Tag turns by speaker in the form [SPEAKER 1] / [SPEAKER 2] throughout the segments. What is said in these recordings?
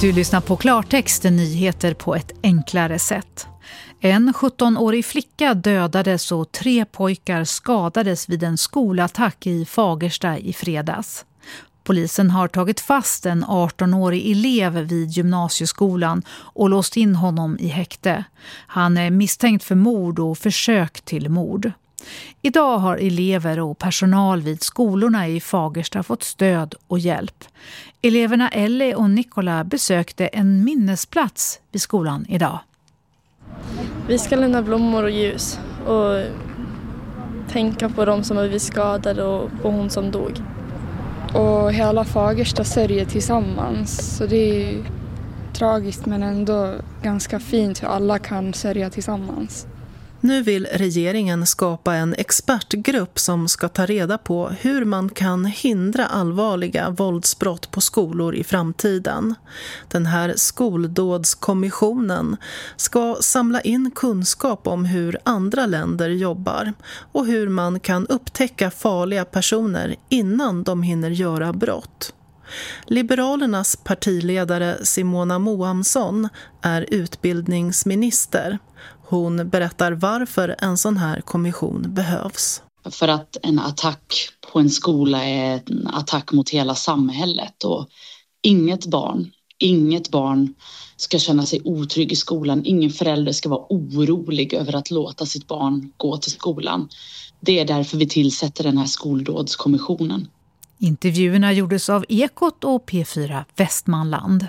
[SPEAKER 1] Du lyssnar på Klartext, nyheter på ett enklare sätt. En 17-årig flicka dödades och 3 pojkar skadades vid en skolattack i Fagersta i fredags. Polisen har tagit fast en 18-årig elev vid gymnasieskolan och låst in honom i häkte. Han är misstänkt för mord och försök till mord. Idag har elever och personal vid skolorna i Fagersta fått stöd och hjälp. Eleverna Ellie och Nicola besökte en minnesplats vid skolan idag.
[SPEAKER 2] Vi ska lämna blommor och ljus och tänka på dem som har blivit skadade och på hon som dog.
[SPEAKER 3] Och hela Fagersta sörjer tillsammans, så det är tragiskt men ändå ganska fint hur alla kan sörja tillsammans.
[SPEAKER 4] Nu vill regeringen skapa en expertgrupp som ska ta reda på hur man kan hindra allvarliga våldsbrott på skolor i framtiden. Den här skoldådskommissionen ska samla in kunskap om hur andra länder jobbar och hur man kan upptäcka farliga personer innan de hinner göra brott. Liberalernas partiledare Simona Moamsson är utbildningsminister. Hon berättar varför en sån här kommission behövs.
[SPEAKER 5] För att en attack på en skola är en attack mot hela samhället. Och inget barn ska känna sig otrygg i skolan. Ingen förälder ska vara orolig över att låta sitt barn gå till skolan. Det är därför vi tillsätter den här skoldådskommissionen.
[SPEAKER 1] Intervjuerna gjordes av Ekot och P4 Västmanland.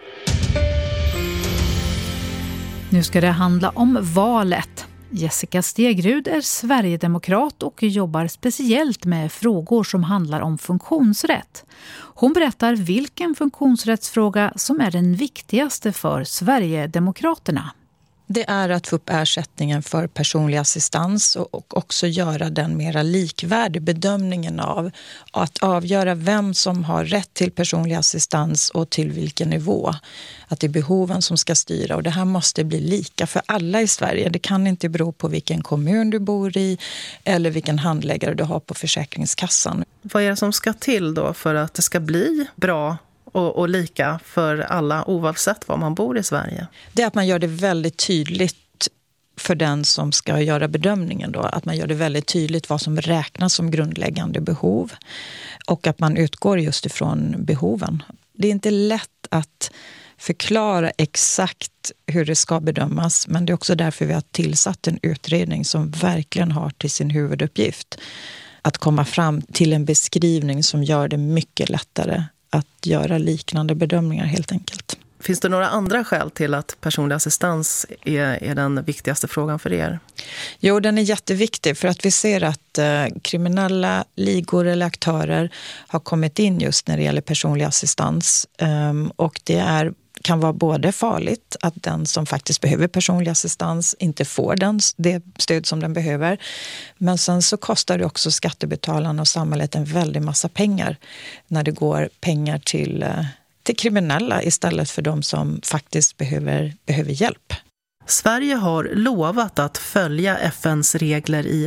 [SPEAKER 1] Nu ska det handla om valet. Jessica Stegrud är Sverigedemokrat och jobbar speciellt med frågor som handlar om funktionsrätt. Hon berättar vilken funktionsrättsfråga som är den viktigaste för Sverigedemokraterna.
[SPEAKER 6] Det är att få upp ersättningen för personlig assistans och också göra den mera likvärdig bedömningen av att avgöra vem som har rätt till personlig assistans och till vilken nivå. Att det är behoven som ska styra, och det här måste bli lika för alla i Sverige. Det kan inte bero på vilken kommun du bor i eller vilken handläggare du har på Försäkringskassan.
[SPEAKER 4] Vad är det som ska till då för att det ska bli bra och lika för alla oavsett var man bor i Sverige?
[SPEAKER 6] Det är att man gör det väldigt tydligt för den som ska göra bedömningen då. Att man gör det väldigt tydligt vad som räknas som grundläggande behov. Och att man utgår just ifrån behoven. Det är inte lätt att förklara exakt hur det ska bedömas. Men det är också därför vi har tillsatt en utredning som verkligen har till sin huvuduppgift att komma fram till en beskrivning som gör det mycket lättare att göra liknande bedömningar helt enkelt.
[SPEAKER 4] Finns det några andra skäl till att personlig assistans är den viktigaste frågan för er?
[SPEAKER 6] Jo, den är jätteviktig för att vi ser att kriminella ligor eller aktörer har kommit in just när det gäller personlig assistans. Och det kan vara både farligt att den som faktiskt behöver personlig assistans inte får det stöd som den behöver. Men sen så kostar det också skattebetalarna och samhället en väldig massa pengar när det går pengar till kriminella istället för de som faktiskt behöver hjälp.
[SPEAKER 4] Sverige har lovat att följa FN:s regler i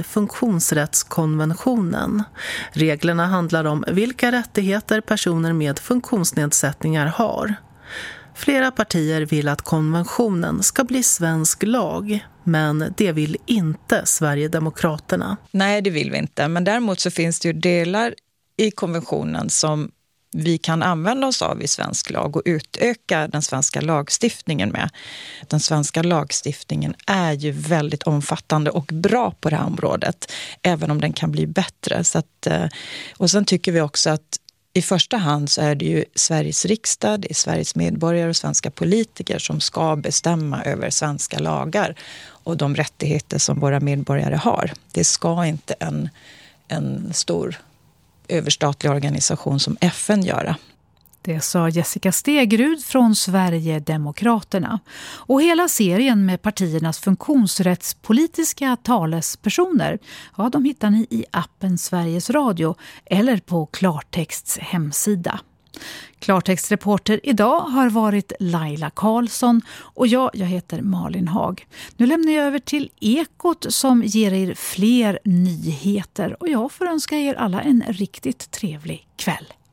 [SPEAKER 4] funktionsrättskonventionen. Reglerna handlar om vilka rättigheter personer med funktionsnedsättningar har. Flera partier vill att konventionen ska bli svensk lag, men det vill inte Sverigedemokraterna.
[SPEAKER 6] Nej, det vill vi inte. Men däremot så finns det ju delar i konventionen som vi kan använda oss av i svensk lag och utöka den svenska lagstiftningen med. Den svenska lagstiftningen är ju väldigt omfattande och bra på det här området, även om den kan bli bättre. Och sen tycker vi också att i första hand så är det ju Sveriges riksdag, det är Sveriges medborgare och svenska politiker som ska bestämma över svenska lagar och de rättigheter som våra medborgare har. Det ska inte en stor överstatlig organisation som FN göra.
[SPEAKER 1] Det sa Jessica Stegrud från Sverigedemokraterna. Och hela serien med partiernas funktionsrättspolitiska talespersoner, de hittar ni i appen Sveriges Radio eller på Klartexts hemsida. Klartextreporter idag har varit Laila Karlsson och jag heter Malin Hag. Nu lämnar jag över till Ekot som ger er fler nyheter och jag får önska er alla en riktigt trevlig kväll.